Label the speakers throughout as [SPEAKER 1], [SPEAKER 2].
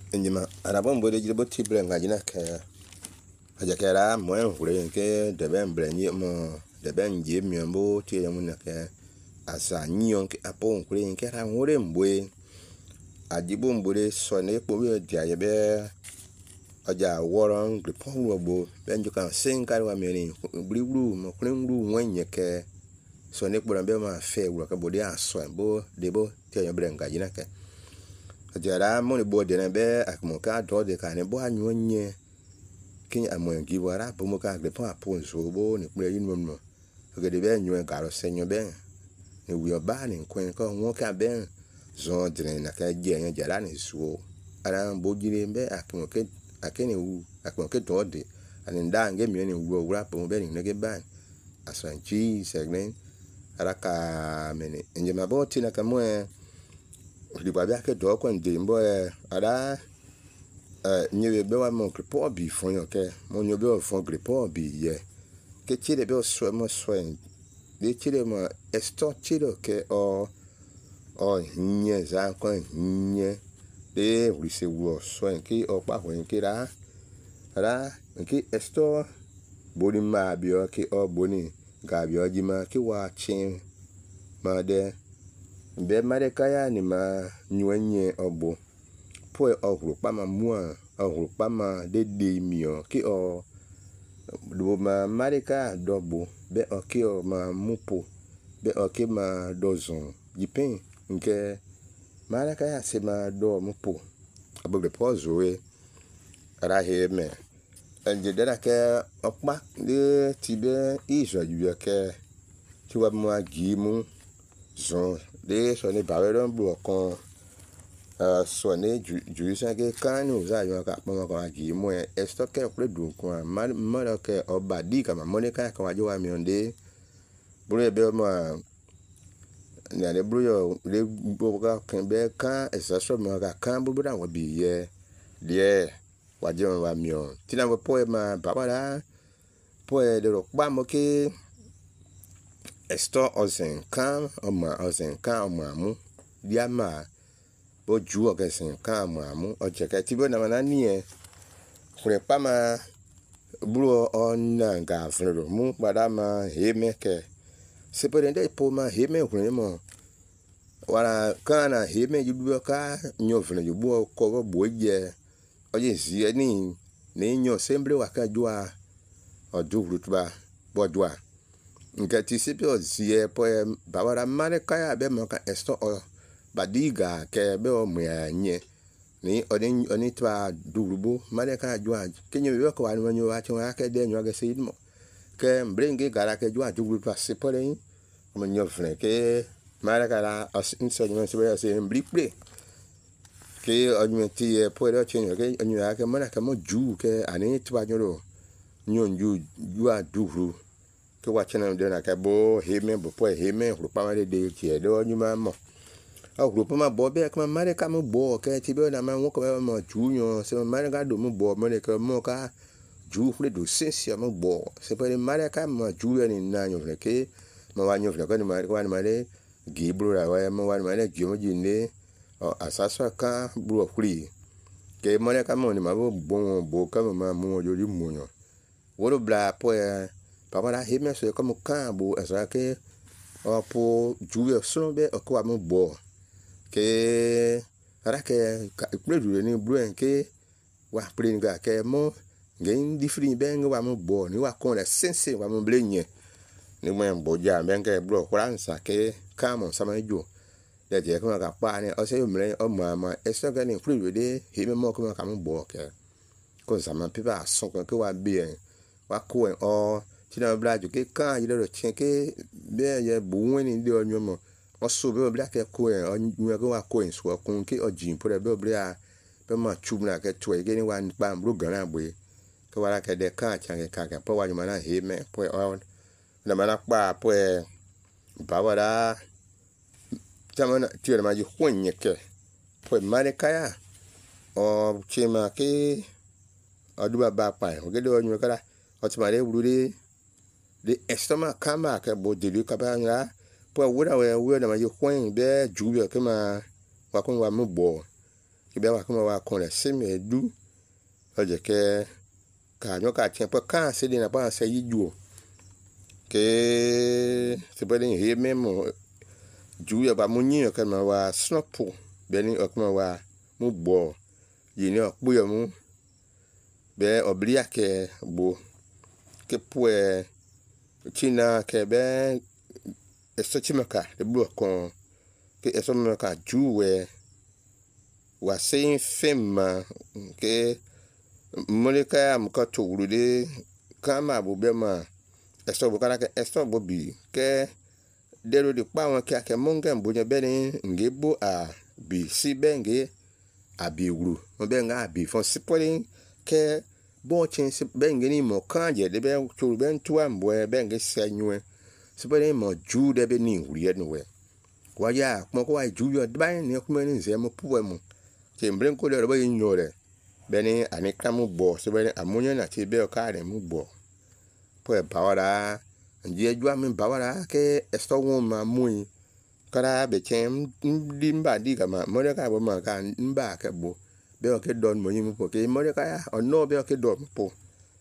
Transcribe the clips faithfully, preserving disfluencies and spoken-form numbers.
[SPEAKER 1] Njima arabon bode jibo tibre ngajina ke aja kera mo en hure ke de ben brenye mo de ben je mi mbo ti ya mun ke asa nyon ke apon hure ke ra hure mbwe ajibo mbure so ne po wi dia ye be aja woron gbe pon wo gbo ben ju kan sin kar wa mi ni bri gru mo kren gru wenye ke so ne po be ma fe wo ka bode aso bo de bo ti ya bre ngajina ke jara mo ni bode na be akmo ka do de ka ne bo anyo nye kin amon gi wara bo mo ka gbe pon apon so bo ni pe yin mo mo ge de be nyo ga ro senyo be ni wi oba ni kwen ko won ka be zo de na ka je yan jara ni so ara bo jire be akmo ke akene wu akmo ke do de ani nda nge mi ni wo wura po be ni ge ban asan chi segmen ara ka meni nje ma bo ti na ka mo di ba bia ke do ko ndi mbo e ada eh nyewe be wa mo kripo bi fon yo ke mo nyo be fon kripo bi ye ke chire be so mo so en de chire mo esto chire ke o o nye za ko nye de wi se wo so en ki o pa ho en ki ra ra ki esto boni ma bi o ki o boni ga bi o ji ma ki wa chin ma de be mare kaya ni ma nywenye obo po ohuru pa ma mua ohuru pa ma de de mi o ki o do ma mare ka dobo be o ki o ma mupo be o ki ma dozon dipin nke mare kaya se ma do mupo abo le pozo e ara he me anje de na ke opa de tibe iso ju ke ti wa mo agi mu zon de so ni bawe don bu okon uh so ni ju sa ke kanu za yo ka pon ko agi mo e stock ke pre du ko ma ma ke obadi ka ma mo ne ka ka wa jo wa mi onde buru e be mo ni ale buru yo le bo ka kan be kan e sa so mo ka kan bu da wa bi ye die wa je wa mi o ti na po e ma baba la po e de ro pa mo ke esto ozen kan oma ozen kan oma mu dia ma bo ju o gesen kan oma mu o je ke ti bo na na ni e kure pa ma buru on na ga fro mu pada ma he me ke se po de po ma he me kure mo wala kana he me ju bu ka nyo fro ju bu ko bo je o je si ni ni nyo semble wa ka jua o du rutba bo jua nke ti sipi o zie po e bawara mare kaya be mo ka esto o badiga ke be o mu nye ni oni oni twa durubo mare ka jua kenyo be ko anu nyo wa chwa ke de nyo ga sidmo ke mbringi gara ke jua duru twa sipole mo nyo fne ke mare ka la inso nyo se be se mbriple ke onyo ti e po re chenyo ke onyo ya ke mara ka mo ju ke ani twa nyo nyo ju jua duru ke wa chena de na ka bo he me bo po he me ru pa ma de de ti e do nyuma mo a ru pa ma bo be ka ma re ka mo bo ke ti be na ma wo ko mo ju nyo se ma re ka do mo bo mo ne ka mo ka ju fu do sensia mo bo se pe ma re ka mo ju ni na nyo ke mo wa nyo ko ni ma ko ni ma re gi bru ra wa mo wa ma re gi mo ji ne o asasa ka bru fri ke mo ne ka mo ni ma bo bo bo ka ma mo jo ju mo nyo wo do bla po e papa la hime so como cambo asa ke opo juwe so be ko amu bo ke ara ke predu ni bruen ke wa prin ga ke mo ngen different be ngo wa mu bo ni wa kon la sense wa mu blenye ni mo en boja be nke bro fransa ke kamo sama jo de je ko ga pa ni o se mre o ma ma eso ga ni predu de hime mo ko ka mu bo ke ko sama pipa so ko wa bien wa ko en o tina bla ju ke kan ile ro chen ke be ye bu wen ni de onyo mo o so be bla ke ko en onyo ke wa ko en so kun ke o jin po be bla be ma chu na ke to e ni wa pa mbru gan na bo ke wa ke de kan chan ke ka ke po wa ju ma na he me po o na ma na pa po e ba wa da tama na ti na ma ju hwanye ke po ma ne ka ya o chema ke o du ba ba pa o ke de onyo ka la o ti ma le wuru de de estoma kama ke bo de ka ba nga po wura we we na ma je hwen be ju be ke ma wa kon wa mu bo ke be wa kuma wa kon le se me du o je ke ka nyo ka chen po ka se de na pa se yi ju ke se be ni he me mo ju ya ba mo nyi ka ma wa snopo be ni o kuma wa mu gbo yi ni o pu yo mu be oblia ke bo ke pue china ke be eso chimaka de bu kon ke eso maka juwe wa sein fema ke moleka am ka turude kama bo be ma eso bo kana ke eso bo bi ke dero de pa won ke ke monga bo je be ni ngebo a bi si benge abi wuru mo be nga abi fon sipolin ke bo chen si benge ni mo kanje de be turu ben tuwa mbo benge senwe sipolin mo ju de be ni wuri no we wa ya mo ko wa ju yo de ba ni kuma ni ze mo puwe mo che mbren ko de ro be nyore be ni ani kamu bo so be ni amunyo na ti be o ka re mu bo po e bawara nje ju amin bawara ke esto won ma mui kara be chen dimba di kama mo de ka bo ma ka mba ke bo be o ke don mo yimu po ke mo de ka ya o no be o ke don po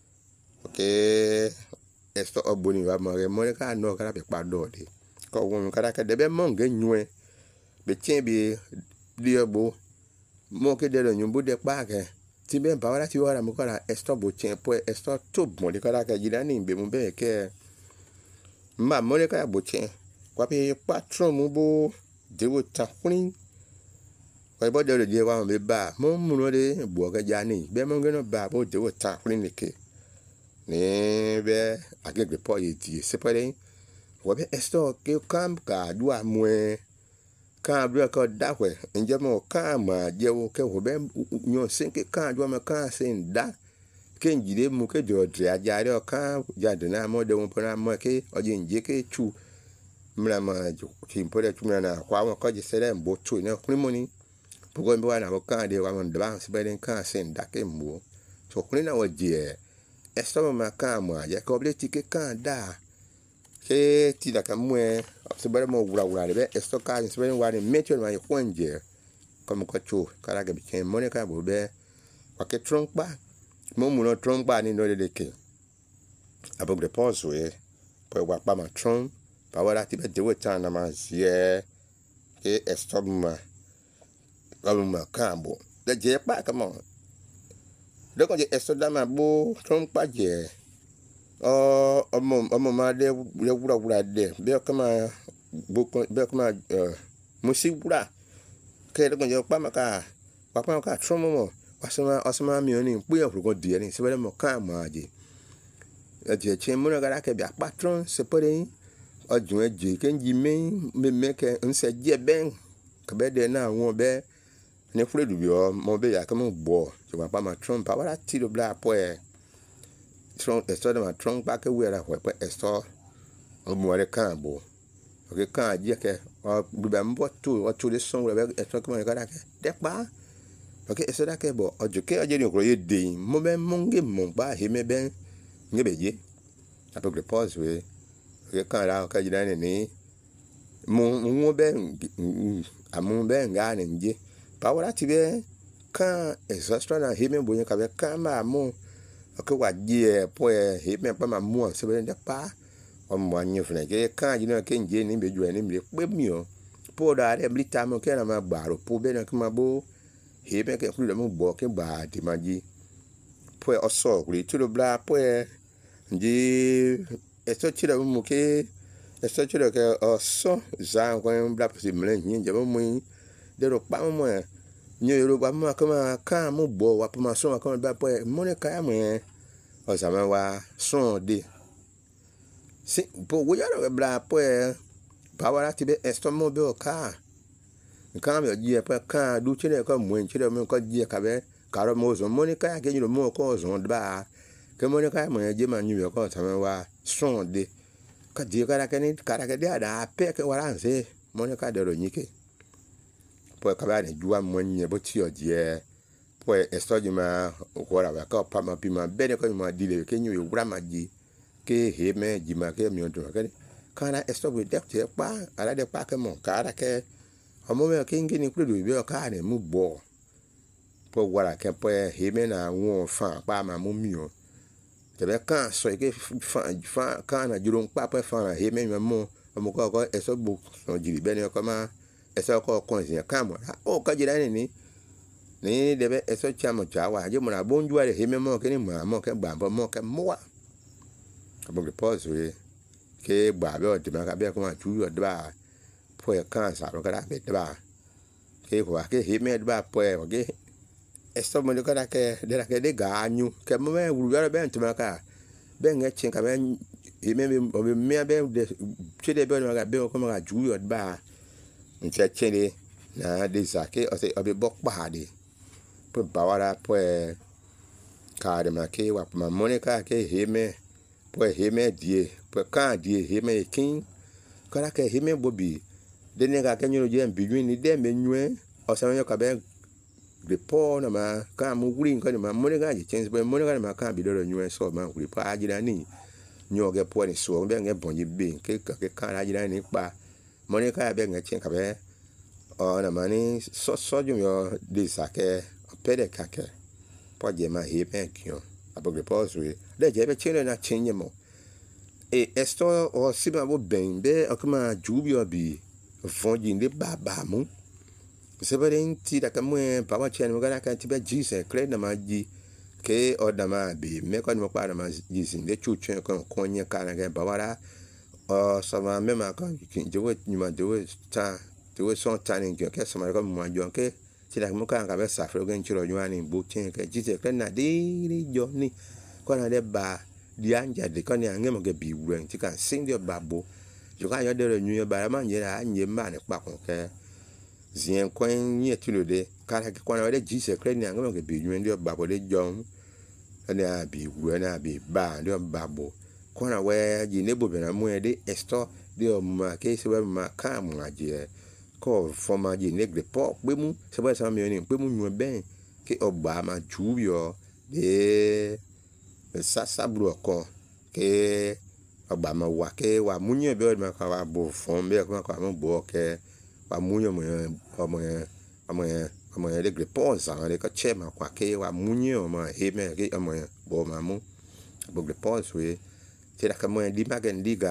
[SPEAKER 1] ke esto obuni wa mo re mo de ka no kara be pa do de ko won kara ke de be mo nge nyue be chen bi di obo mo ke de lo nyumbu de pa ke ti be bawara ti wara mo kara esto bo chen po esto to mo de kara ke jira ni be mo be ke ma mo de ka bo chen kwa pe patron mo bo de wo ta kuni kwa bo de le je wa me ba mo mu no de bo ka ja ni be mo nge no ba bo de wo ta kuni ni ke ni be agege po ye ti se pare wo be esto ke kam ka dua mwe ka dua ko da we nje mo ka ma je wo ke wo be nyo sin ke ka dua ma ka sin da ke njide mu ke do dre aja re ka ja de na mo de wo po na mo ke o je nje ke chu mra ma ju ki pore chu mra na kwa mo ko je sere mbo chu ne kuni mo ni pogo mbo na mo ka de wa mo de ba se be den ka sin da ke mbo so kuni na wo je esto ma ka mo aja ko ble ti ke ka da ke ti da ka mwe se be mo wura wura de esto ka se be wa ni metro ma yi kwanje como ko chu kara ga bi ken mo ne ka bo be wa ke trompa mo mu no trompa ni no de ke abo de pause we po wa pa ma trom pa wa ti be de wo ta na ma ye ke esto ma ko ma ka bo de je pa ka mo de ko je esto da ma bo trompa je o omo omo ma de le wura wura de be ka ma bo be ka ma mo si wura ke de ko je pa ma ka pa pa ka trom mo wasema wasema mi oni pe o ko die ni se be mo ka ma je e je che mo na ga ke bi patron se pore o jun e je ke nji me me me ke nse je ben ke be de na won be ni fure du yo mo be ya ke mo bo je wa pa ma tron pa wa ti do bla po e tron e so de ma tron pa ke we ra ho pe e so o mo re kan bo o ke kan je ke o du be mbo tu o tu de son we e so ke mo ga ke de pa ok eso da ke bo ojo ke oje ni ko ye de mo be mo nge mo ba he me ben nge be je apo gre pause we ke kan ra ka jira ni ni mo mo be amu be nga ni nje pa wora ti be kan extra na he me bo yen ka be kan ma mo ok wa je po e he me pa ma mo se be de pa o mo anyo fune ke kan jina ke nje ni be ju ni mi pe mi o po da re blita mo ke na ma gbaro po be na ke ma bo he be ke fulu mo bo ke ba di maji po e oso ri tu do bla po e nji esto chira mo ke esto chira ke oso za ko bla po si mle nyi je mo mu de ro pa mo e nyi ro ba mo ka ma ka mo bo wa pa ma so ka ba po e mo ne ka mo e o za ma wa so de si po wo ya ro bla po e pa wa ti be esto mo be o ka kan me je pa kan du chine ko mo chine mo ko je ka be ka ro mo zo mo ni ka ke ni mo ko zo ba ke mo ni ka mo je ma nyu ko ta me wa son de ka je ka ra ke ni ka ra ke de ada pe ke wa ran se mo ni ka de ro yin ke po ka ba ni ju wa mo nyi bo ti o je po e sto ji ma ko ra ba ka pa ma pi ma be de ko ma di le ke nyu e wura ma ji ke he me ji ma ke mi o do ke ka na sto bi de te pa ala de pa ke mo ka ra ke omo me ke ngi ni kudu bi o ka ne mu bo po wala ke po he me na won fa pa ma mo mi o te be kan so ke fa fa kan na jurun pa po fa he me mo mo ko ko e so bu so jiri be ni ko ma e so ko ko sin kan mo o ka jira ni ni ni de be e so cha mo cha wa je mo na bonju ale he me mo ke ni mo mo ke gba mo ke mo wa bo ke po so ke gba be o de ma ka be ko ma chu yo de ba po e kan sa ro ka da be de ba ke ko ke he me de ba po e ke esto mo ka da ke de la ke de ga anyu ke mo me wuru yo be ntuma ka be nge chin ka be he me o be me be de che de be no ka be ko ma ju yo de ba nche chele na de sa ke o se o be bok ba de po ba wara po e ka de ma ke wa ma mo ne ka ke he me po he me die po ka die he me kin ka da ke he me bobi de ne ka ke nyu je bi ni de me nyu o se yo ka be de po na ma ka mu green ka ma mo ne ga je chen po mo ne ga ma ka bi do nyu so ma kuri pa ajira ni nyu ge po ni so be nge bon ji bi ke ka ke ka ajira ni pa mo ne ka be nge chen ka be o na ma ni so so ju yo de sa ke pe de ka ke po je ma he pe kyo abo ge po so de je be chen na chen ye mo e esto o si ba bo ben be o kuma ju bi o bi fon ji ni ba ba mu seberen ti da kamwe pa wa chen mo ga ka ti be ji se kre na ma ji ke o da ma bi me ko ni mo pa na ma ji sin de chu chen ko ko nye ka na ga ba wa ra o so ma me ma ka ki je wo ni ma de wo ta de wo son ta ni ke so ma ko mo jo ke ti da mo ka ka be sa fro gen chiro yo ani bu chen ke ji se kre na de ri jo ni ko na de ba di anja de ko ni ange mo ge bi wen ti kan sin de ba bo jo ka yo de ro nyu ba ma nye ra nye ma ni pa ko ke zien kwen nye tulo de kala ke kwana wale jise kre ni angama ke bi ndio babo de jom ana bi wu na bi ba ndio babo kwana we ji nebo be na mu de esto de ma ke se we ma ka mu aje ko forma ji negre po pe mu se ba sa mi ni pe mu nyu ben ke oba ma ju yo de sa sa bru ko ke oba ma wa ke wa mu nye be ma ka wa bo fon be ko ka mo bo ke wa munyo mo mo mo mo de greponza le ka chema kwa ke wa munyo mo he me ke mo bo mamu bo greponza we ti da ka mo di magen diga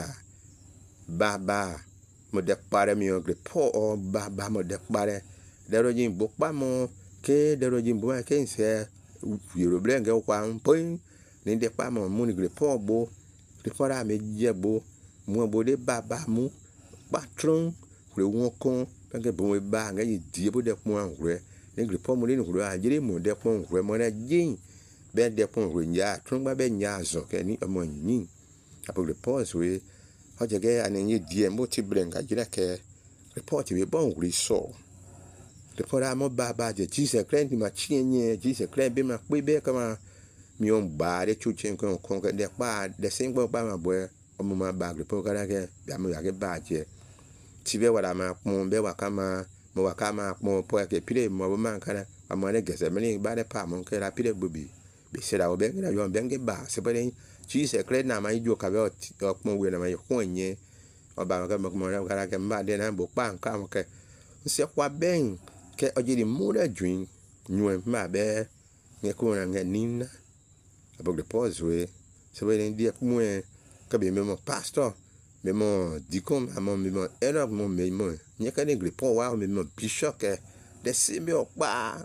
[SPEAKER 1] ba ba mo de pare mi o grepo o ba ba mo de pare de ro jin bo pa mo ke de ro jin bo ke nse yoro blenge kwa mpoi ni de pa mo mu ni grepo bo grepo ra me je bo mo bo de ba ba mu patron le won kon que bon ba nga yi die bo de pon re ni gre po mo ni ru a jire mo de pon re mo na jin be de pon re nya tun ba be nya zo ke ni omo yin apo le pause we ho je ge ani yi die mo ti brenga jira ke report we bon ri so le pora mo ba ba je ji se krent ma chi nye ji se krent be ma pe be kama mi on ba de chu chen ko kon ke de pa de sin bo ba ma bo omo ma ba gre po kara ke ya mo ya ke ba je tibe wala ma mo be wa kama mo wa kama mo po ke pile mo bo man kana amo ne gese me ba de pa mo ke la pile bubi be se la o be na yo be nge ba se ba de chi se kre na ma ijo ka be o mo we na ma ko nye o ba ka mo mo na kara ke mba de na bo pa nka mo ke se kwa ben ke o jiri mo da dwin nyu ma be nge ko na nge nina abo de pause we se ba de dia mo ka be me mo pastor mais mon dicom à mon mon erreur mon mais mon n'y a qu'un aigle pour voir mais mon bishop que de semi au pas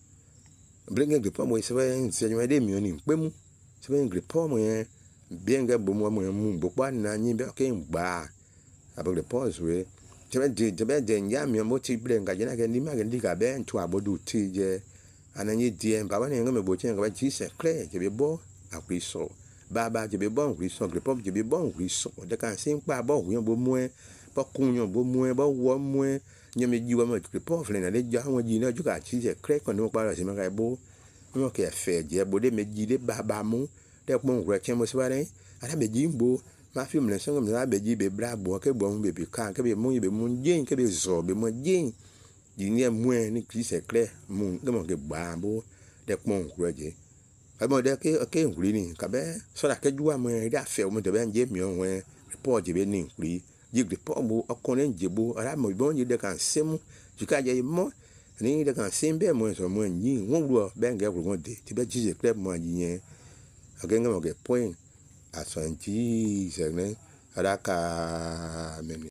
[SPEAKER 1] bringue de pas moi c'est vrai c'est une idée mieux ni peu mou c'est vrai aigle pour moi bien que bon moi moi mou beaucoup na ni bien que ba avec le pause oui je vais dire je vais dire y a mieux motif bringue je n'ai qu'un ni ma qu'un dit qu'à ben toi bodu ti je anani diem ba ni ngame bo chen ka ba ji c'est clair je vais bon après ça baba je be bon ri so gre pop je be bon ri so de kan sin pa bo yan bo mu e bo kun yan bo mu e bo wo mu e nye me ji wa mo gre pop le na le ja won ji na ju ka chi je kre kon mo pa ra si ma ka bo mo ke fe je bo de me ji de baba mu de mo ngre chen mo si wa re ara be ji bo ma fi mo le so mo na be ji be bra bo ke bo mo be bi kan ke be mo be mo je ke be zo be mo je ji ni mu e ni ki se kre mo de mo ke ba bo de mo ngre je amo de ke ke ngri ni ka be so da ke juwa mo ri afe mo de be nje mi on we report je be ni ngri ji report mo okon nje bo ara mo bon je de kan semu ju ka je mo ni de kan simbe mo so mo ni won ru ben ge ru de ti be ji club mo yin agenga mo ge point asanti segne adaka